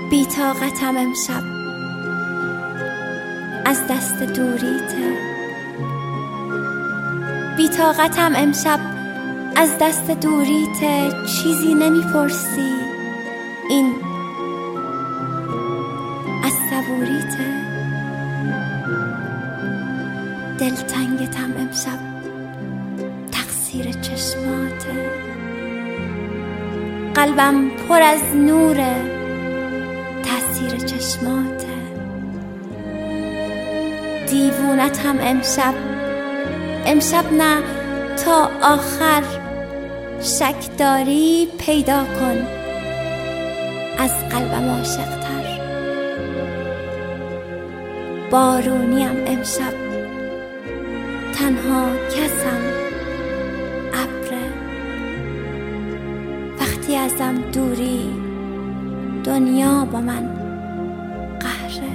بی طاقتم امشب از دست دوریته، بی طاقتم امشب از دست دوریته. چیزی نمیپرسی، این از صبوریته. دلتنگتم امشب تقصیر چشماته، قلبم پر از نوره تأثیر چشماته. دیوونتم امشب نه، تا آخر شک داری پیدا کن از قلبم عاشق‌تر. بارونیم امشب، تنها کسم ابره. وقتی ازم دوری دنیا با من قهره.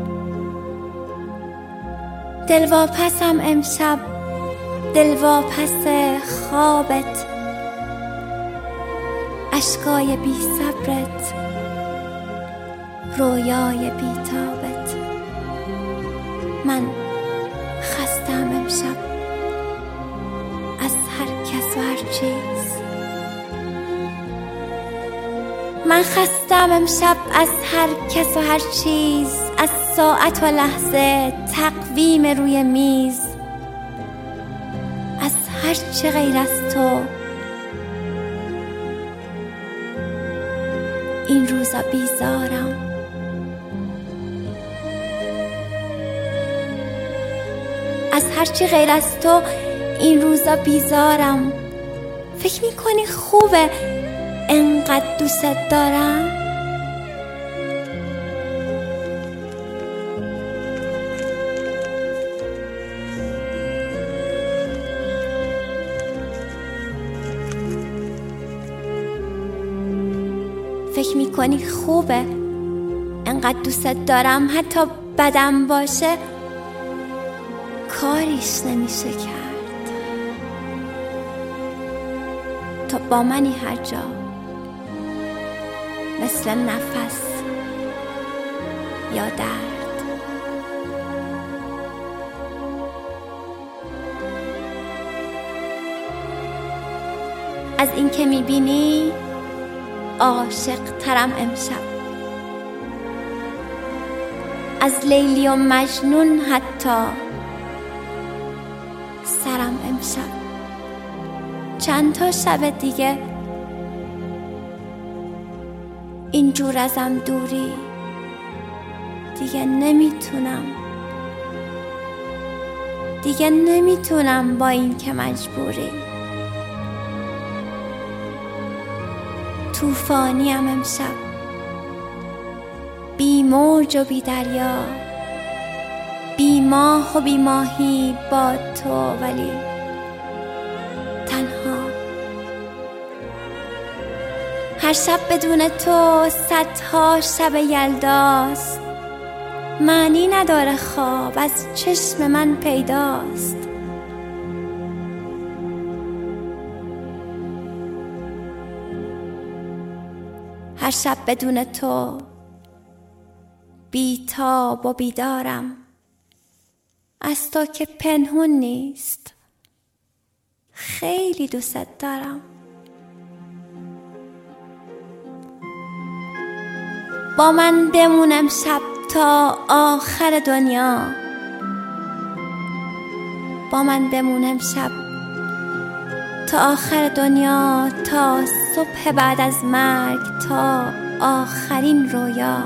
دلواپسم امشب، دلواپس خوابت، اشکای بی صبرت، رویای بی تابت. من خستم امشب از هر کس و هر چیز. من خستم امشب از هر کس و هر چیز، از ساعت و لحظه، تقویم روی میز، از هر چه غیر از تو. این روزا بیزارم، از هر چی غیر از تو. این روزا بیزارم. فکر میکنی خوبه انقدر دوست دارم؟ فکر میکنی خوبه انقدر دوست دارم؟ حتی بدم باشه کاریش نمیشه کرد. تو با منی هر جا، مثل نفس یا درد. از این که میبینی عاشق ترم امشب، از لیلی و مجنون حتی سرم امشب. چند تا شب دیگه اینجور ازم دوری، دیگه نمیتونم با این که مجبوری. طوفانیم امشب، بی موج و بی دریا، بی ماه و بی ماهی با تو، ولی تنها. هر شب بدون تو صدها شب یلداست. معنی نداره خواب، از چشم من پیداست. هر شب بدون تو بیتاب و بیدارم، از تو که پنهون نیست. خیلی دوست دارم. با من بمونم شب تا آخر دنیا، با من بمونم شب تا آخر دنیا، تا صبح بعد از مرگ، تا آخرین رویا.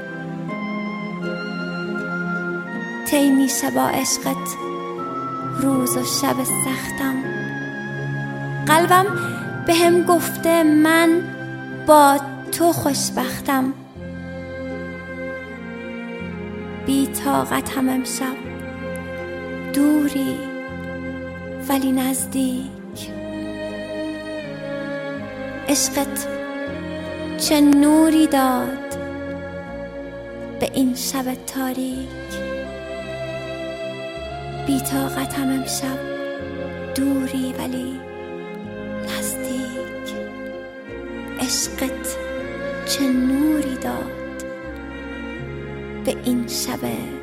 طی میشه با عشقت روز و شب سختم. قلبم بهم گفته من با تو خوشبختم. بی طاقتم امشب، دوری ولی نزدیک. عشقت چه نوری داد به این شب تاریک. بی طاقتم امشب، دوری ولی نزدیک. عشقت چه نوری داد به این شب